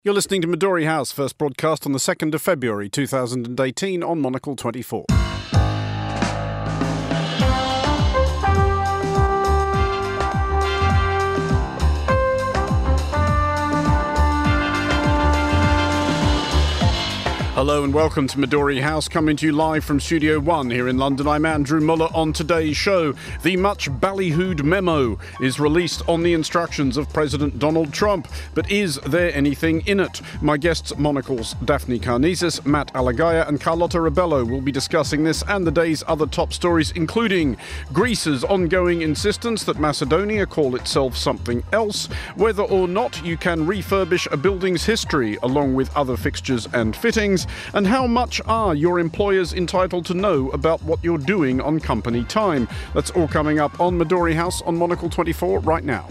You're listening to Midori House, first broadcast on the 2nd of February 2018 on Monocle 24. Hello and welcome to Midori House, coming to you live from Studio 1 here in London. I'm Andrew Muller. On today's show, the much ballyhooed memo is released on the instructions of President Donald Trump. But is there anything in it? My guests, Monocle's Daphne Karnezis, Matt Alagaya and Carlotta Rebello will be discussing this and the day's other top stories, including Greece's ongoing insistence that Macedonia call itself something else, whether or not you can refurbish a building's history along with other fixtures and fittings, and how much are your employers entitled to know about what you're doing on company time. That's all coming up on Midori House on Monocle 24 right now.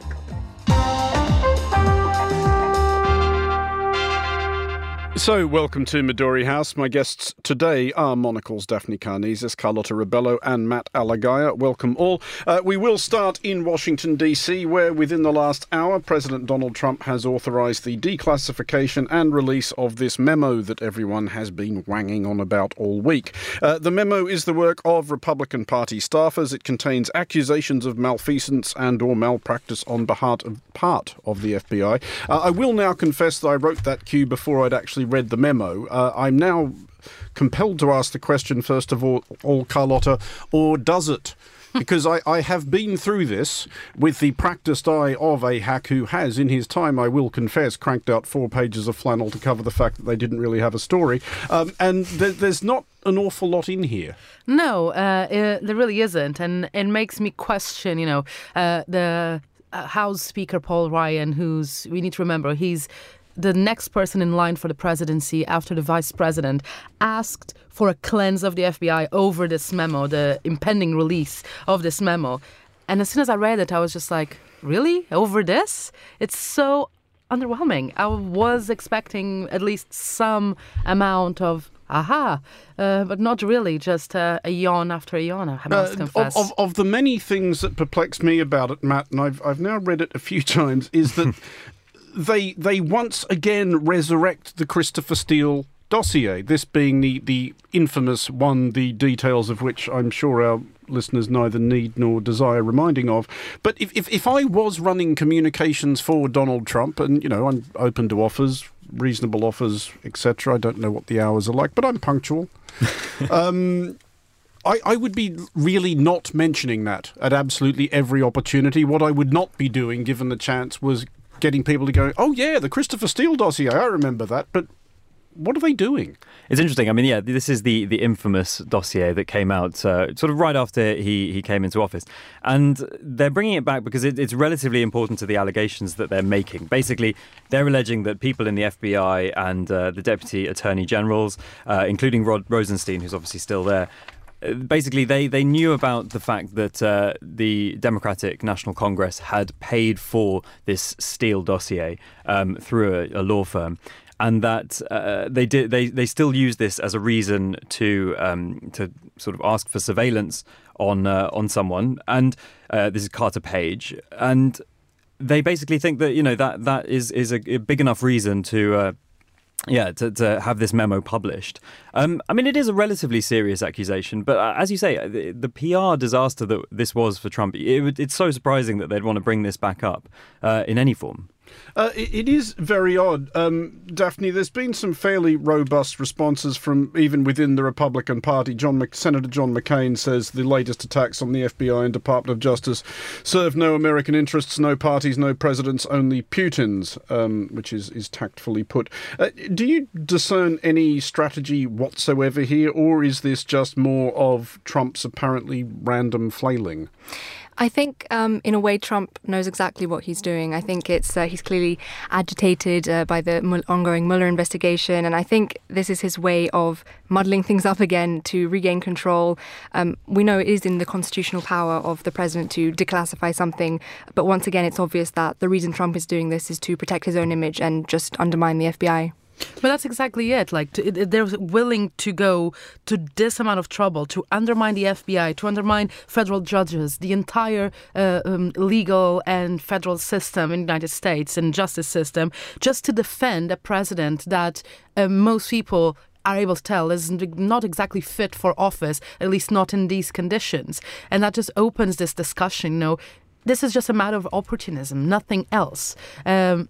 So, welcome to Midori House. My guests today are Monocle's Daphne Karnezis, Carlotta Rebello and Matt Alagaya. Welcome all. We will start in Washington, D.C., where within the last hour, President Donald Trump has authorized the declassification and release of this memo that everyone has been wanging on about all week. The memo is the work of Republican Party staffers. It contains accusations of malfeasance and or malpractice on part of the FBI. I will now confess that I wrote that cue before I'd actually read the memo. I'm now compelled to ask the question, first of all, Carlotta, or does it? Because I have been through this with the practiced eye of a hack who has, in his time, I will confess, cranked out 4 pages of flannel to cover the fact that they didn't really have a story. And there's not an awful lot in here. No, there really isn't. And it makes me question, the House Speaker Paul Ryan, we need to remember, he's the next person in line for the presidency after the vice president, asked for a cleanse of the FBI over this memo, the impending release of this memo. And as soon as I read it, I was just like, really? Over this? It's so underwhelming. I was expecting at least some amount of but not really, just a yawn after a yawn, I must confess. Of the many things that perplex me about it, Matt, and I've now read it a few times, is that They once again resurrect the Christopher Steele dossier, this being the infamous one, the details of which I'm sure our listeners neither need nor desire reminding of. But if I was running communications for Donald Trump, and, I'm open to offers, reasonable offers, etc., I don't know what the hours are like, but I'm punctual. I would be really not mentioning that at absolutely every opportunity. What I would not be doing, given the chance, was getting people to go, oh yeah, the Christopher Steele dossier, I remember that, but what are they doing? It's interesting. I mean, yeah, this is the infamous dossier that came out sort of right after he came into office. And they're bringing it back because it's relatively important to the allegations that they're making. Basically, they're alleging that people in the FBI and the Deputy Attorney Generals, including Rod Rosenstein, who's obviously still there, basically, they knew about the fact that the Democratic National Congress had paid for this Steele dossier through a law firm, and that they still use this as a reason to sort of ask for surveillance on someone. And this is Carter Page, and they basically think that that is a big enough reason to have this memo published. I mean, it is a relatively serious accusation, but as you say, the PR disaster that this was for Trump, it's so surprising that they'd want to bring this back up in any form. It is very odd. Daphne, there's been some fairly robust responses from even within the Republican Party. Senator John McCain says the latest attacks on the FBI and Department of Justice serve no American interests, no parties, no presidents, only Putin's, which is tactfully put. Do you discern any strategy whatsoever here, or is this just more of Trump's apparently random flailing? I think, in a way, Trump knows exactly what he's doing. I think he's clearly agitated by the ongoing Mueller investigation, and I think this is his way of muddling things up again to regain control. We know it is in the constitutional power of the president to declassify something, but once again, it's obvious that the reason Trump is doing this is to protect his own image and just undermine the FBI. But that's exactly it. Like, they're willing to go to this amount of trouble to undermine the FBI, to undermine federal judges, the entire legal and federal system in the United States and justice system, just to defend a president that most people are able to tell is not exactly fit for office, at least not in these conditions. And that just opens this discussion, this is just a matter of opportunism, nothing else. One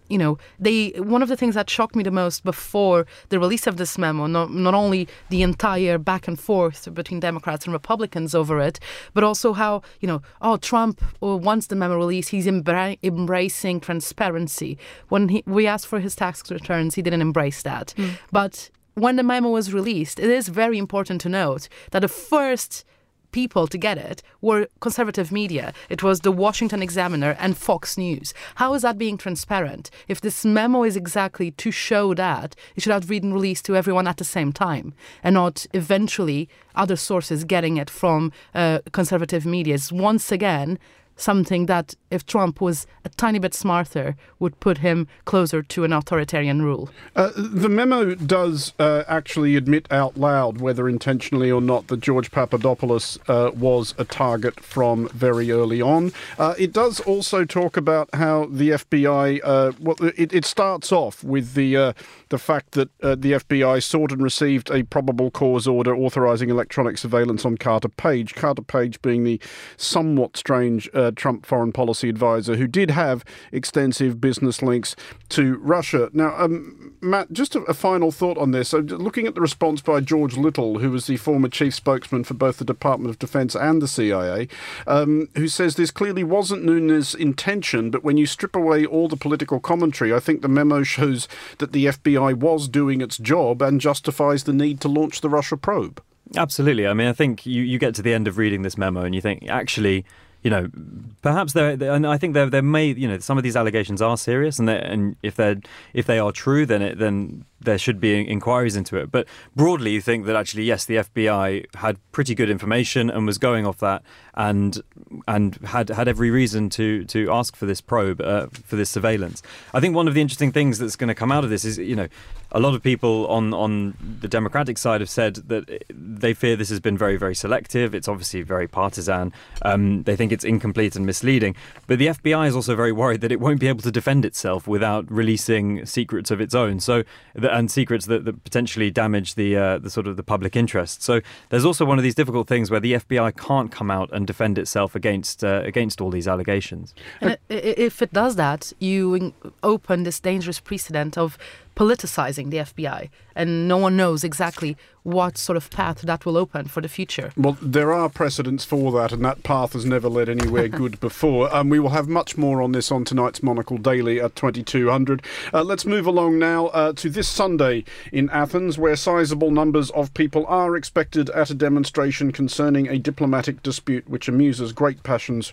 of the things that shocked me the most before the release of this memo, not only the entire back and forth between Democrats and Republicans over it, but also how, Trump, once the memo released, he's embracing transparency. When we asked for his tax returns, he didn't embrace that. But when the memo was released, it is very important to note that the first people to get it were conservative media. It was the Washington Examiner and Fox News. How is that being transparent? If this memo is exactly to show that, it should have been released to everyone at the same time and not eventually other sources getting it from conservative media. It's once again something that, if Trump was a tiny bit smarter, would put him closer to an authoritarian rule. The memo does actually admit out loud, whether intentionally or not, that George Papadopoulos was a target from very early on. It does also talk about how the FBI, it starts off with the fact that the FBI sought and received a probable cause order authorising electronic surveillance on Carter Page. Carter Page being the somewhat strange Trump foreign policy advisor who did have extensive business links to Russia. Now, Matt, just a final thought on this. So looking at the response by George Little, who was the former chief spokesman for both the Department of Defense and the CIA, who says this clearly wasn't Nunes' intention, but when you strip away all the political commentary, I think the memo shows that the FBI was doing its job and justifies the need to launch the Russia probe. Absolutely. I mean, I think you get to the end of reading this memo and you think, actually, perhaps and I think there may, some of these allegations are serious, and if they are true, then there should be inquiries into it. But broadly, you think that actually, yes, the FBI had pretty good information and was going off that, and had every reason to ask for this probe, for this surveillance. I think one of the interesting things that's going to come out of this is, a lot of people on the Democratic side have said that they fear this has been very, very selective. It's obviously very partisan. They think it's incomplete and misleading. But the FBI is also very worried that it won't be able to defend itself without releasing secrets of its own. And secrets that potentially damage the sort of the public interest. So there's also one of these difficult things where the FBI can't come out and defend itself against all these allegations. And if it does that, you open this dangerous precedent of politicizing the FBI, and no one knows exactly what sort of path that will open for the future. Well, there are precedents for that, and that path has never led anywhere good before. We will have much more on this on tonight's Monocle Daily at 2200. Let's move along now to this Sunday in Athens, where sizable numbers of people are expected at a demonstration concerning a diplomatic dispute which arouses great passions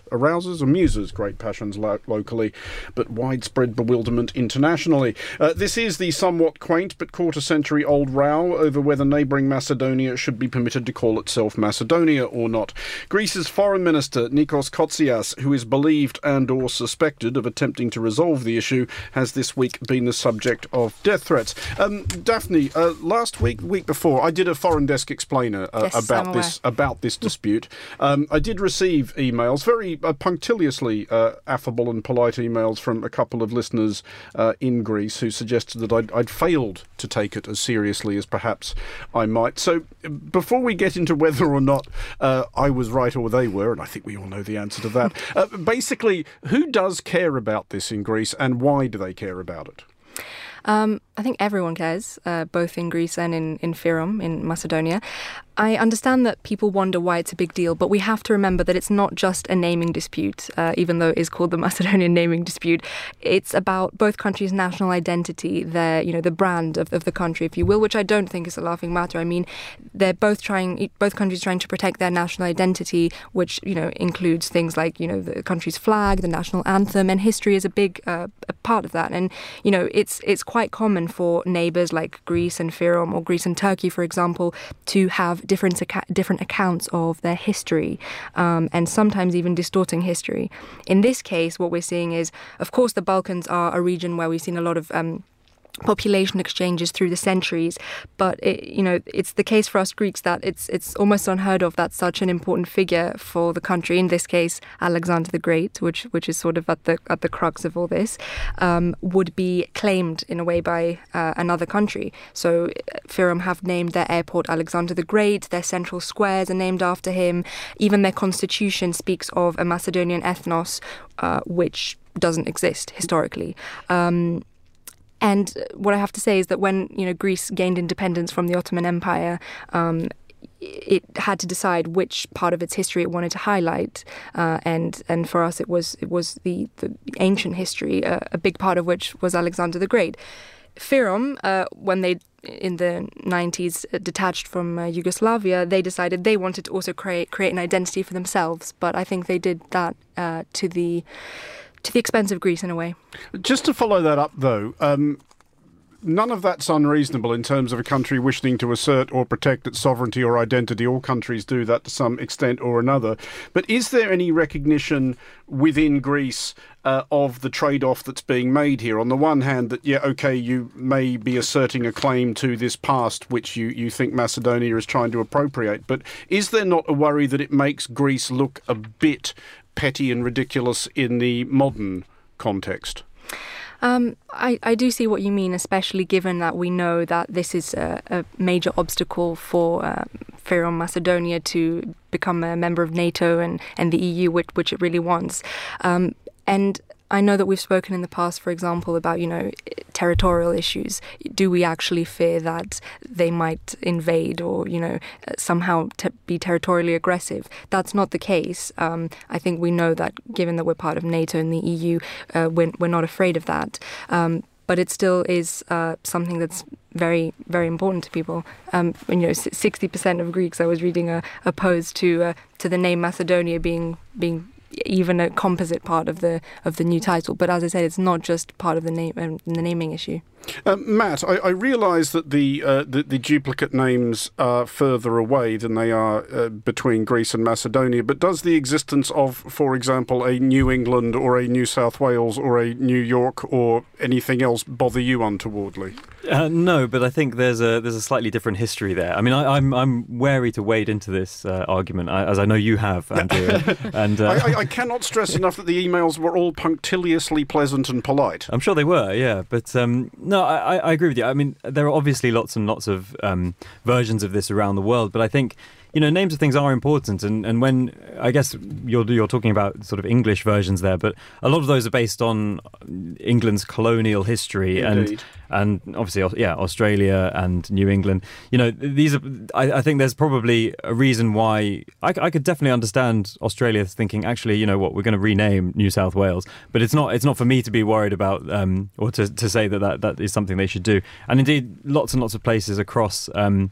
locally, but widespread bewilderment internationally. This is the somewhat quaint but quarter-century-old row over whether neighbouring Macedonia should be permitted to call itself Macedonia or not. Greece's Foreign Minister Nikos Kotzias, who is believed and or suspected of attempting to resolve the issue, has this week been the subject of death threats. Daphne, last week, the week before, I did a Foreign Desk Explainer about this dispute. I did receive emails, very punctiliously affable and polite emails from a couple of listeners in Greece who suggested that I'd failed to take it as seriously as perhaps I might. So before we get into whether or not I was right or they were, and I think we all know the answer to that, basically, who does care about this in Greece and why do they care about it? I think everyone cares, both in Greece and in Fyrom, in Macedonia. I understand that people wonder why it's a big deal, but we have to remember that it's not just a naming dispute, even though it is called the Macedonian naming dispute. It's about both countries' national identity, the brand of the country, if you will, which I don't think is a laughing matter. I mean, they're both countries trying to protect their national identity, which, includes things like, the country's flag, the national anthem, and history is a big a part of that. And, it's quite common for neighbours like Greece and Fyrom, or Greece and Turkey, for example, to have different accounts of their history, and sometimes even distorting history. In this case, what we're seeing is, of course, the Balkans are a region where we've seen a lot of population exchanges through the centuries, but it's the case for us Greeks that it's almost unheard of that such an important figure for the country, in this case Alexander the Great, which is sort of at the crux of all this, would be claimed in a way by another country. So Fyrom have named their airport Alexander the Great, their central squares are named after him, even their constitution speaks of a Macedonian ethnos which doesn't exist historically. And what I have to say is that when Greece gained independence from the Ottoman Empire, it had to decide which part of its history it wanted to highlight, and for us it was the ancient history, a big part of which was Alexander the Great. Fyrom, when they in the 90s detached from Yugoslavia, they decided they wanted to also create an identity for themselves, but I think they did that to the expense of Greece in a way. Just to follow that up, though, none of that's unreasonable in terms of a country wishing to assert or protect its sovereignty or identity. All countries do that to some extent or another. But is there any recognition within Greece of the trade-off that's being made here? On the one hand, that, you may be asserting a claim to this past which you think Macedonia is trying to appropriate, but is there not a worry that it makes Greece look a bit petty and ridiculous in the modern context? I do see what you mean, especially given that we know that this is a major obstacle for Fyrom Macedonia to become a member of NATO and the EU, which it really wants. And I know that we've spoken in the past, for example, about, territorial issues. Do we actually fear that they might invade or, somehow be territorially aggressive? That's not the case. I think we know that given that we're part of NATO and the EU, we're not afraid of that. But it still is something that's very, very important to people. 60% of Greeks, I was reading, opposed to the name Macedonia being even a composite part of the new title. But as I said, it's not just part of the naming issue. Matt, I realise that the duplicate names are further away than they are between Greece and Macedonia, but does the existence of, for example, a New England or a New South Wales or a New York or anything else bother you untowardly? No, but I think there's a slightly different history there. I mean, I'm wary to wade into this argument, as I know you have, Andrew. And I cannot stress enough that the emails were all punctiliously pleasant and polite. I'm sure they were, yeah. But no, I agree with you. I mean, there are obviously lots and lots of versions of this around the world, but I think names of things are important, and when I guess you're talking about sort of English versions there, but a lot of those are based on England's colonial history. Indeed. and obviously Australia and New England. These are. I think there's probably a reason why I could definitely understand Australia thinking, actually, we're going to rename New South Wales, but it's not for me to be worried about or to say that is something they should do. And indeed, lots and lots of places across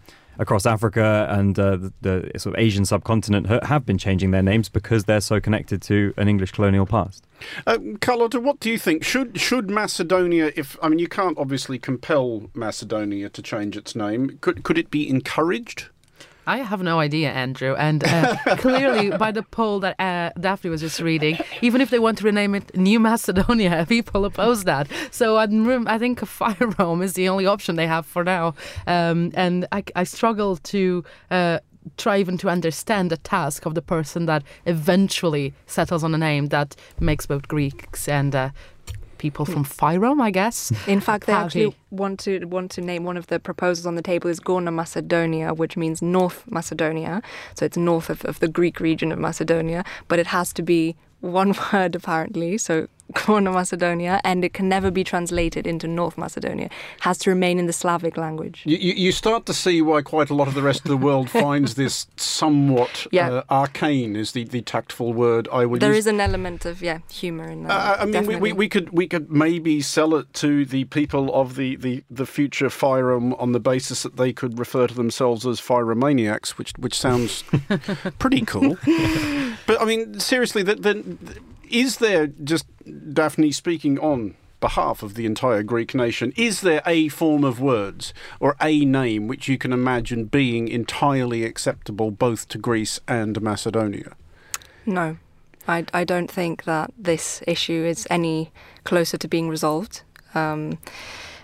Africa and the sort of Asian subcontinent have been changing their names because they're so connected to an English colonial past. Carlotta, what do you think? Should Macedonia, you can't obviously compel Macedonia to change its name. Could it be encouraged? I have no idea, Andrew. And clearly, by the poll that Daphne was just reading, even if they want to rename it New Macedonia, people oppose that. So I think Fyrom is the only option they have for now. And I struggle to try even to understand the task of the person that eventually settles on a name that makes both Greeks and people from Fyrom, I guess. In fact, they actually want to name one of the proposals on the table is Gorna Macedonia, which means North Macedonia. So it's north of the Greek region of Macedonia, but it has to be one word apparently. So Gorna Macedonia, and it can never be translated into North Macedonia. It has to remain in the Slavic language. You start to see why quite a lot of the rest of the world finds this somewhat arcane, is the tactful word I would use. There is an element of humour in that. We could maybe sell it to the people of the future Fyrom on the basis that they could refer to themselves as Fyromaniacs, which sounds pretty cool. But seriously, then is there, just Daphne speaking on behalf of the entire Greek nation, is there a form of words or a name which you can imagine being entirely acceptable both to Greece and Macedonia? No, I don't think that this issue is any closer to being resolved.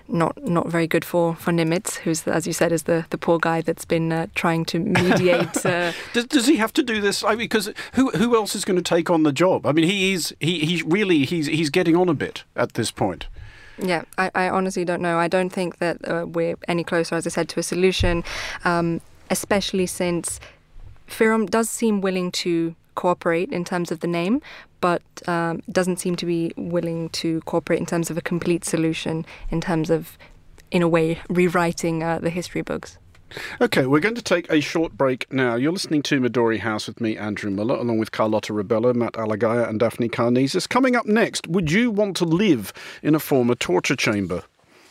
not very good for Nimitz, who's, as you said, is the poor guy that's been trying to mediate. Does he have to do this? I mean, because who else is going to take on the job? I mean, he's getting on a bit at this point. Yeah, I honestly don't know. I don't think that we're any closer, as I said, to a solution, especially since Fyrom does seem willing to cooperate in terms of the name, but doesn't seem to be willing to cooperate in terms of a complete solution, in terms of, in a way, rewriting the history books. OK, we're going to take a short break now. You're listening to Midori House with me, Andrew Muller, along with Carlotta Rebelo, Matt Alagaya and Daphne Karnezis. Coming up next, would you want to live in a former torture chamber?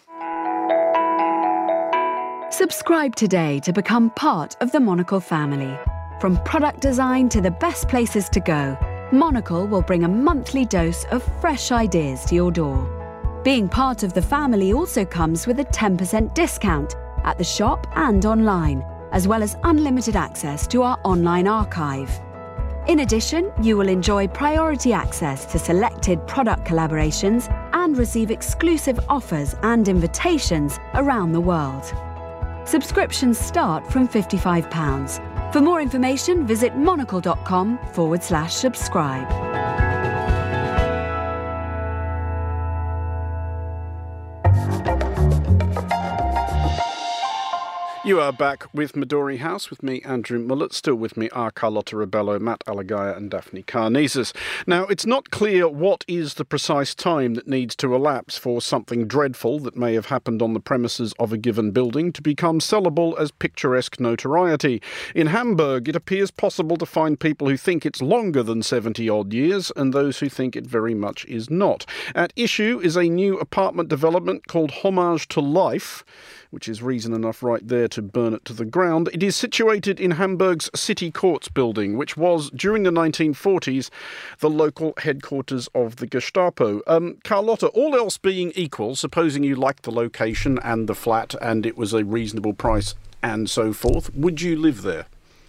Subscribe today to become part of the Monocle family. From product design to the best places to go, Monocle will bring a monthly dose of fresh ideas to your door. Being part of the family also comes with a 10% discount at the shop and online, as well as unlimited access to our online archive. In addition, you will enjoy priority access to selected product collaborations and receive exclusive offers and invitations around the world. Subscriptions start from £55. For more information, visit monocle.com/subscribe. You are back with Midori House with me, Andrew Mullett. Still with me are Carlotta Rebelo, Matt Alagaya and Daphne Karnezis. Now, it's not clear what is the precise time that needs to elapse for something dreadful that may have happened on the premises of a given building to become sellable as picturesque notoriety. In Hamburg, it appears possible to find people who think it's longer than 70-odd years and those who think it very much is not. At issue is a new apartment development called Homage to Life, which is reason enough right there to burn it to the ground. It is situated in Hamburg's City Courts building, which was, during the 1940s, the local headquarters of the Gestapo. Carlotta, all else being equal, supposing you liked the location and the flat and it was a reasonable price and so forth, would you live there?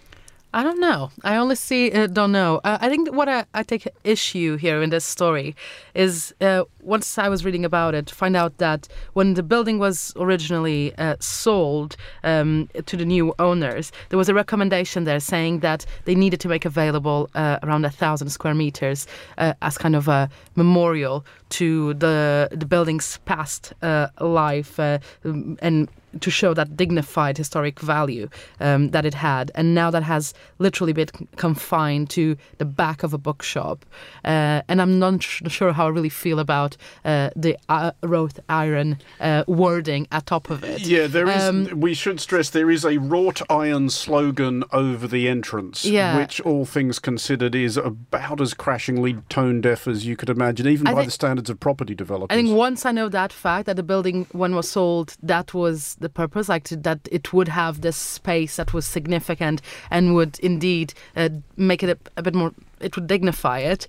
I don't know. I only don't know. I think that what I take issue here in this story is once I was reading about it, find out that when the building was originally sold to the new owners, there was a recommendation there saying that they needed to make available around 1,000 square meters as kind of a memorial to the building's past life and to show that dignified historic value that it had. And now that has literally been confined to the back of a bookshop. And I'm not sure how I really feel about the wrought iron wording at top of it. Yeah, there is. We should stress there is a wrought iron slogan over the entrance, which all things considered is about as crashingly tone deaf as you could imagine, even by the standards of property developers. I think once I know that fact, that the building, when was sold, that was the purpose, like that it would have this space that was significant and would indeed make it a bit more, it would dignify it.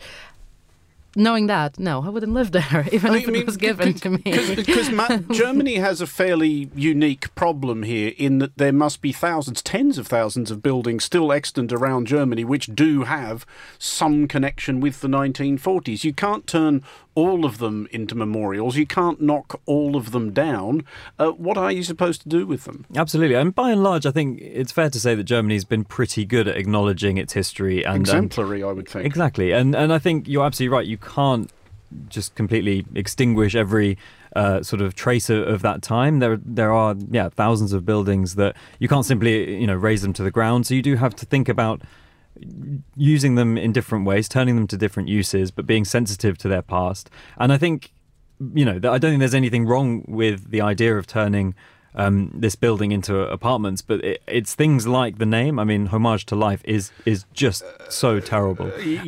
Knowing that, no, I wouldn't live there, even if it was given to me. Because Germany has a fairly unique problem here in that there must be thousands, tens of thousands of buildings still extant around Germany which do have some connection with the 1940s. You can't turn all of them into memorials. You can't knock all of them down. What are you supposed to do with them? Absolutely. And by and large, I think it's fair to say that Germany's been pretty good at acknowledging its history. And exemplary, I would think. Exactly. And I think you're absolutely right. You can't just completely extinguish every sort of trace of that time. There are thousands of buildings that you can't simply raze them to the ground. So you do have to think about using them in different ways, turning them to different uses, but being sensitive to their past. And I think, I don't think there's anything wrong with the idea of turning this building into apartments, but it's things like the name. I mean, Homage to Life is just so terrible.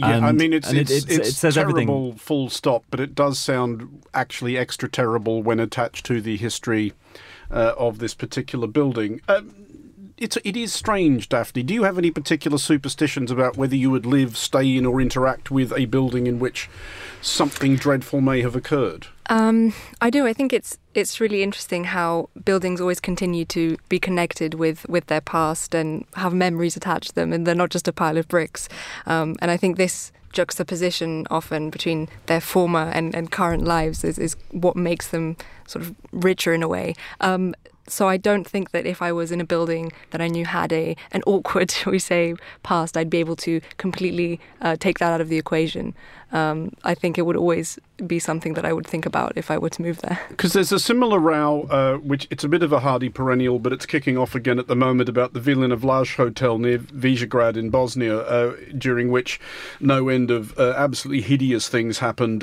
It says terrible, everything. Full stop, but it does sound actually extra terrible when attached to the history of this particular building. It is strange, Daphne. Do you have any particular superstitions about whether you would live, stay in or interact with a building in which something dreadful may have occurred? I do. I think it's really interesting how buildings always continue to be connected with their past and have memories attached to them, and they're not just a pile of bricks. And I think this juxtaposition often between their former and current lives is what makes them sort of richer in a way. So I don't think that if I was in a building that I knew had an awkward, shall we say, past, I'd be able to completely take that out of the equation. I think it would always be something that I would think about if I were to move there. Because there's a similar row, which it's a bit of a hardy perennial, but it's kicking off again at the moment about the Vilina Vlaj Hotel near Visegrad in Bosnia, during which no end of absolutely hideous things happened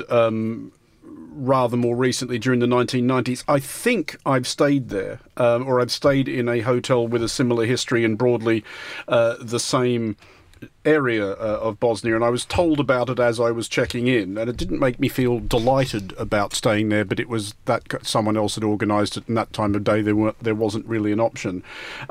rather more recently during the 1990s. I think I've stayed there, or I've stayed in a hotel with a similar history in broadly the same area of Bosnia, and I was told about it as I was checking in, and it didn't make me feel delighted about staying there, but it was that someone else had organised it, and that time of day there wasn't really an option.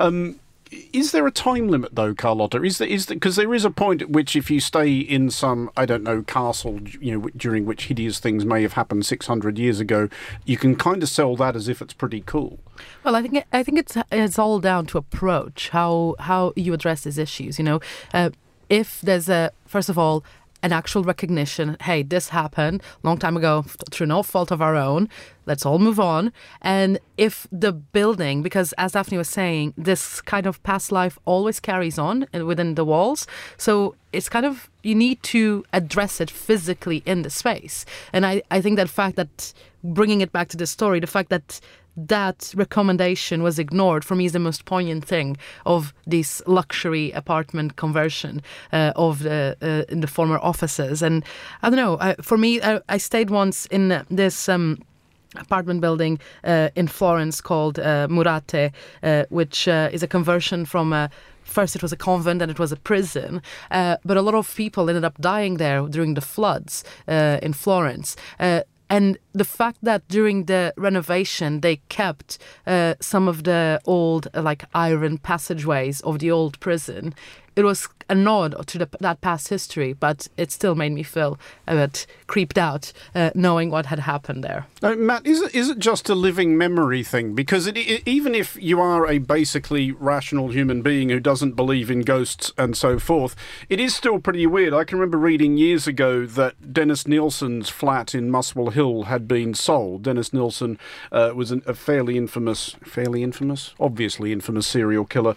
Is there a time limit, though, Carlotta? Is there because there is a point at which if you stay in some, I don't know, castle, during which hideous things may have happened 600 years ago, you can kind of sell that as if it's pretty cool. Well, I think it's all down to approach, how you address these issues. If there's first of all, an actual recognition, hey, this happened a long time ago through no fault of our own, let's all move on. And if the building, because as Daphne was saying, this kind of past life always carries on within the walls, so it's kind of, you need to address it physically in the space. And I think that fact that, bringing it back to the story, the fact that recommendation was ignored, for me, is the most poignant thing of this luxury apartment conversion in the former offices. And I don't know, for me, I stayed once in this apartment building in Florence called Murate, which is a conversion from first it was a convent and it was a prison, but a lot of people ended up dying there during the floods in Florence. And the fact that during the renovation they kept some of the old iron passageways of the old prison, it was a nod to that past history, but it still made me feel a bit creeped out knowing what had happened there. Matt, is it just a living memory thing? Because even if you are a basically rational human being who doesn't believe in ghosts and so forth, it is still pretty weird. I can remember reading years ago that Dennis Nilsen's flat in Muswell Hill had been sold. Dennis Nilsen was a fairly infamous, obviously infamous serial killer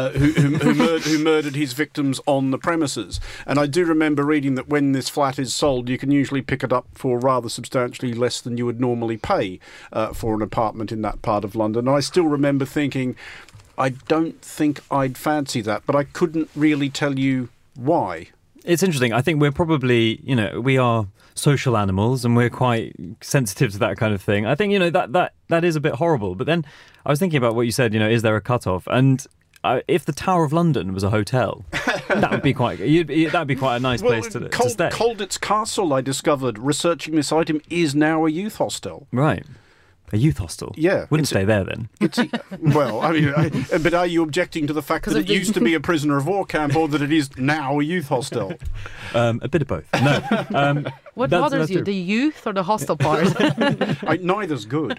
who murdered his victims on the premises. And I do remember reading that when this flat is sold, you can usually pick it up for rather substantially less than you would normally pay for an apartment in that part of London. And I still remember thinking, I don't think I'd fancy that, but I couldn't really tell you why. It's interesting. I think we're probably, we are social animals and we're quite sensitive to that kind of thing. I think, that is a bit horrible. But then I was thinking about what you said, is there a cut-off? And if the Tower of London was a hotel, that would be quite a nice place to stay. Colditz Castle, I discovered, researching this item, is now a youth hostel. Right. A youth hostel? Yeah. Wouldn't stay there then. But are you objecting to the fact that it used to be a prisoner of war camp or that it is now a youth hostel? A bit of both. No. What bothers you, the youth or the hostel part? Neither's good.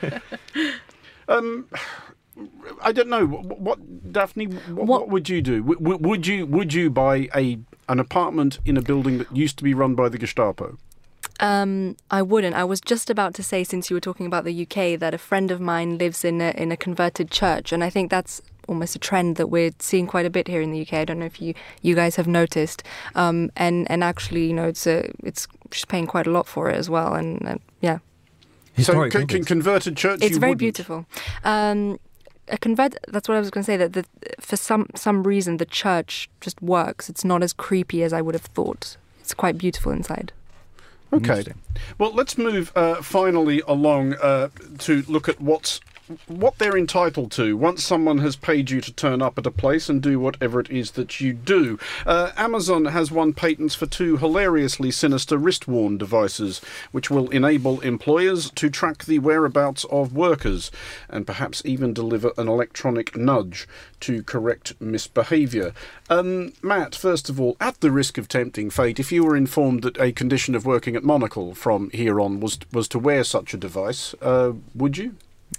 I don't know. What Daphne? What would you do? Would you buy an apartment in a building that used to be run by the Gestapo? I wouldn't. I was just about to say, since you were talking about the UK, that a friend of mine lives in a converted church, and I think that's almost a trend that we're seeing quite a bit here in the UK. I don't know if you guys have noticed. And actually, she's paying quite a lot for it as well, and yeah. So converted church. It's very beautiful. That's what I was going to say, that for some reason the church just works. It's not as creepy as I would have thought. It's quite beautiful inside. Okay. Well, let's move finally along to look at what they're entitled to once someone has paid you to turn up at a place and do whatever it is that you do. Amazon has won patents for 2 hilariously sinister wrist-worn devices, which will enable employers to track the whereabouts of workers and perhaps even deliver an electronic nudge to correct misbehaviour. Matt, first of all, at the risk of tempting fate, if you were informed that a condition of working at Monocle from here on was to wear such a device, would you?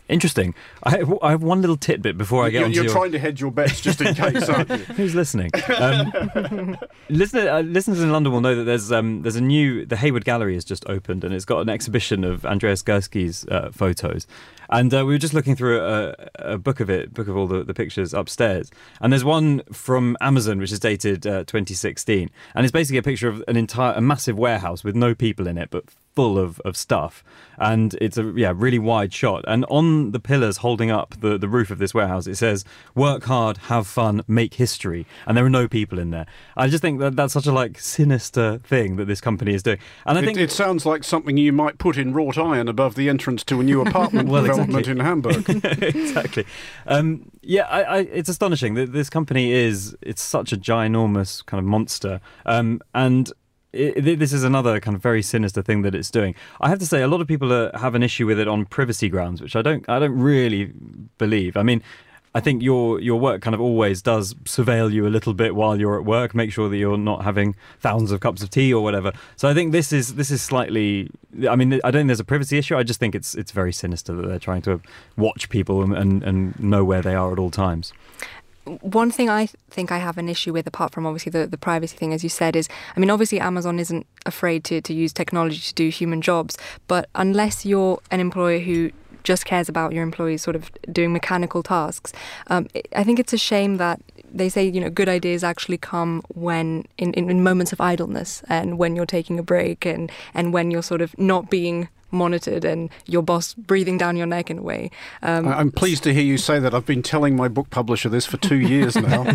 Interesting. I have one little tidbit before I get on to You're trying to hedge your bets just in case, aren't you? Who's listening? Listeners in London will know that there's the Hayward Gallery has just opened, and it's got an exhibition of Andreas Gursky's photos. And we were just looking through a book of all the pictures upstairs. And there's one from Amazon, which is dated 2016. And it's basically a picture of a massive warehouse with no people in it, but full of stuff. And it's a really wide shot. And on the pillars holding up the roof of this warehouse, it says, "Work hard, have fun, make history." And there are no people in there. I just think that's such a sinister thing that this company is doing. And I think it sounds like something you might put in wrought iron above the entrance to a new apartment development in Hamburg. Exactly. It's astonishing that this company it's such a ginormous kind of monster. And this is another kind of very sinister thing that it's doing. I have to say, a lot of people have an issue with it on privacy grounds, which I don't really believe. I mean, I think your work kind of always does surveil you a little bit while you're at work, make sure that you're not having thousands of cups of tea or whatever. So I think this is slightly. I mean, I don't think there's a privacy issue. I just think it's very sinister that they're trying to watch people and know where they are at all times. One thing I think I have an issue with, apart from obviously the privacy thing, as you said, is, I mean, obviously Amazon isn't afraid to use technology to do human jobs, but unless you're an employer who just cares about your employees sort of doing mechanical tasks, I think it's a shame that they say, good ideas actually come when in moments of idleness, and when you're taking a break, and when you're sort of not being monitored and your boss breathing down your neck in a way. I'm pleased to hear you say that. I've been telling my book publisher this for 2 years now.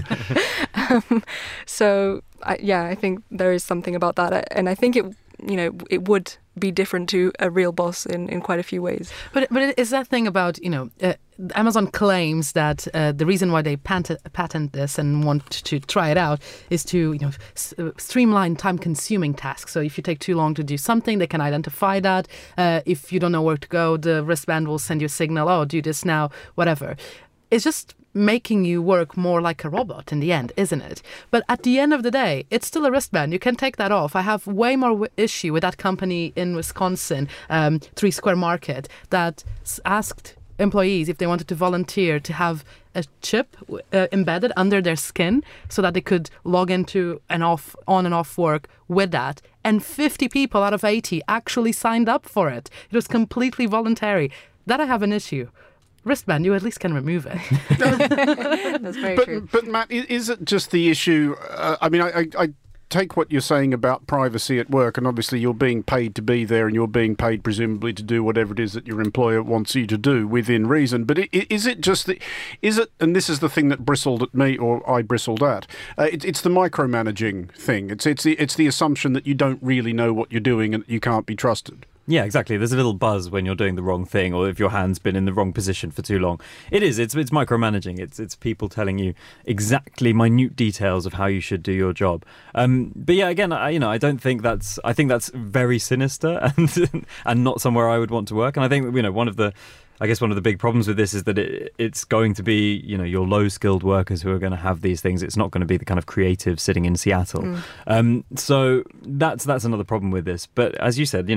I think there is something about that, and I think it would be different to a real boss in quite a few ways. But it's that thing about, Amazon claims that the reason why they patent this and want to try it out is to, streamline time-consuming tasks. So if you take too long to do something, they can identify that. If you don't know where to go, the wristband will send you a signal, "Oh, do this now," whatever. It's just making you work more like a robot in the end, isn't it? But at the end of the day, it's still a wristband. You can take that off. I have way more issue with that company in Wisconsin, 3 Square Market, that asked employees if they wanted to volunteer to have a chip embedded under their skin so that they could log into on and off work with that. And 50 people out of 80 actually signed up for it. It was completely voluntary. That I have an issue. Wristband, you at least can remove it. That's very true. But Matt, is it just the issue? I take what you're saying about privacy at work, and obviously you're being paid to be there, and you're being paid presumably to do whatever it is that your employer wants you to do within reason. But is it just and this is the thing that bristled at me, or I bristled at. It's the micromanaging thing. It's the assumption that you don't really know what you're doing and that you can't be trusted. Yeah, exactly. There's a little buzz when you're doing the wrong thing, or if your hand's been in the wrong position for too long. It's micromanaging. It's people telling you exactly minute details of how you should do your job. But yeah, again, I don't think that's. I think that's very sinister and not somewhere I would want to work. And I think one of the big problems with this is that it's going to be, your low-skilled workers who are going to have these things. It's not going to be the kind of creative sitting in Seattle. So that's another problem with this. But as you said,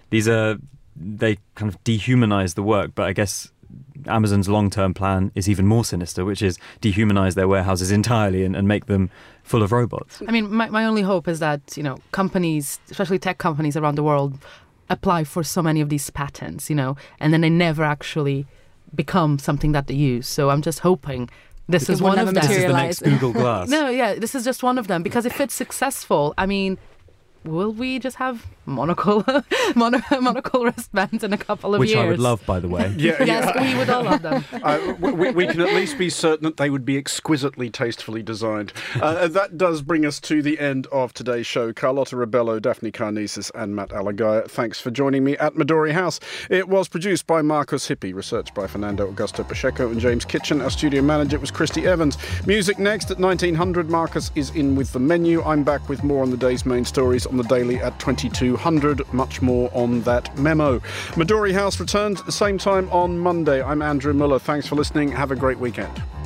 they kind of dehumanize the work. But I guess Amazon's long-term plan is even more sinister, which is dehumanize their warehouses entirely and make them full of robots. I mean, my only hope is that, companies, especially tech companies around the world, apply for so many of these patents, and then they never actually become something that they use. So I'm just hoping this is one of them. This is the next Google Glass. No, yeah, this is just one of them. Because if it's successful, I mean, will we just have monocle wristbands in a couple of years? Which I would love, by the way. Yes, we would all love them. We can at least be certain that they would be exquisitely tastefully designed. That does bring us to the end of today's show. Carlotta Rebelo, Daphne Karnezis and Matt Alagaya, thanks for joining me at Midori House. It was produced by Marcus Hippie, researched by Fernando Augusto Pacheco and James Kitchen. Our studio manager was Christy Evans. Music next at 1900. Marcus is in with the menu. I'm back with more on the day's main stories on the Daily at 2200. Much more on that memo. Midori House returns at the same time on Monday. I'm Andrew Muller. Thanks for listening. Have a great weekend.